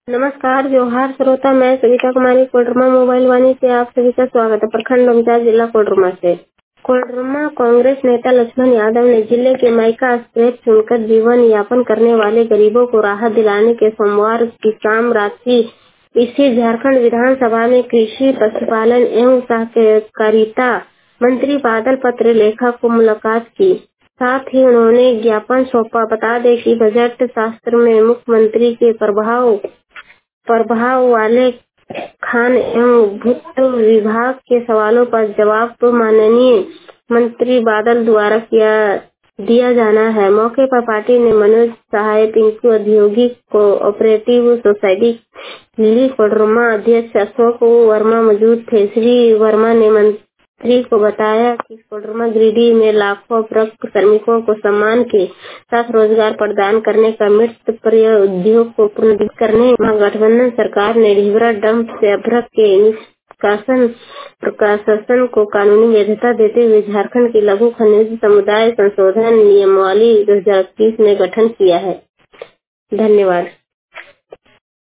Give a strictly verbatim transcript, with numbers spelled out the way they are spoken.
नमस्कार, जोहार श्रोता। मैं सविता कुमारी कोडरमा मोबाइल वाणी से आप सभी का स्वागत है। प्रखंड उमचार, जिला कोडरमा से। कोडरमा कांग्रेस नेता लक्ष्मण यादव ने जिले के माइका स्क्रैप चुनकर जीवन यापन करने वाले गरीबों को राहत दिलाने के सोमवार की शाम रात्रि इसी झारखंड विधानसभा में कृषि, पशुपालन एवं सहकारिता मंत्री बादल पत्रलेखा को मुलाकात की। साथ ही उन्होंने ज्ञापन सौंपा। बता दें कि बजट शास्त्र में मुख्यमंत्री के प्रभाव प्रभाव वाले खान एवं भूत विभाग के सवालों पर जवाब तो माननीय मंत्री बादल द्वारा किया दिया जाना है। मौके पर पार्टी ने मनोज सहाय, पिंकू औद्योगिक कोऑपरेटिव सोसाइटी ली कोडरमा अध्यक्ष अशोक वर्मा मौजूद थे। श्री वर्मा ने मंत्री को बताया कि कोडरमा गिरिडीह में लाखों अभ्रक श्रमिकों को सम्मान के साथ रोजगार प्रदान करने का मृत प्रिय उद्योग को पुनर्जीवित करने महागठबंधन सरकार ने ढिबरा डंप से अभ्रक के निष्कासन प्रशासन को कानूनी वैधता देते हुए झारखंड की लघु खनिज समुदाय संशोधन नियमावली दो हजार इक्कीस में गठन किया है। धन्यवाद।